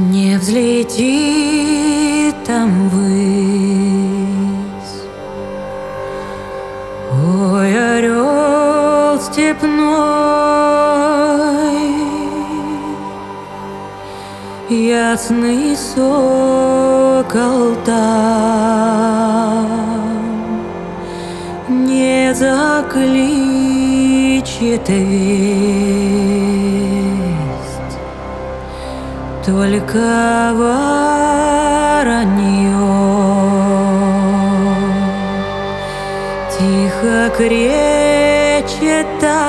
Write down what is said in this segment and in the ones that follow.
Не взлетит там ввысь. Ой, орел степной, ясный сокол там не закличет весть, только воронье тихо кречет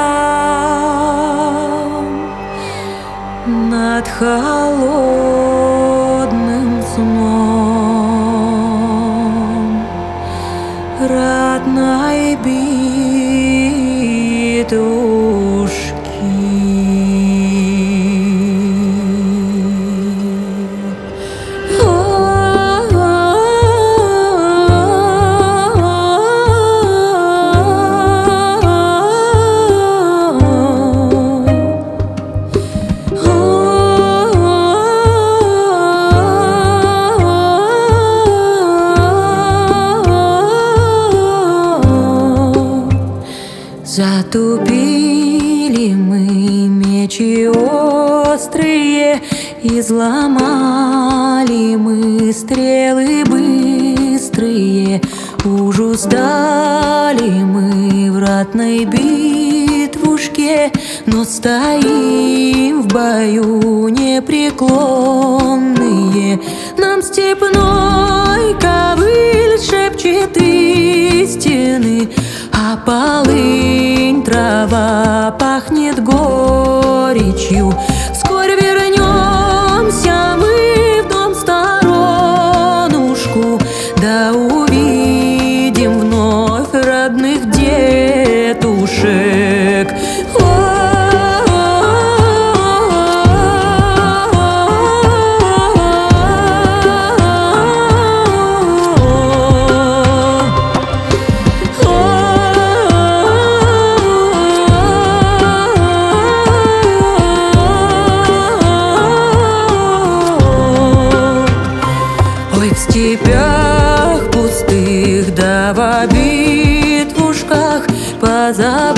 там над холодным сном родной битвушки. Затупили мы мечи острые, изломали мы стрелы быстрые, уж устали мы в ратной битвушке, но стоим в бою непреклонные. Нам степной ковыль шепчет истины, а полынь трава пахнет горечью. Вскоре вернемся мы в дом сторонушку, да увидим вновь родных детушек. В степях пустых да в битвушках позабыли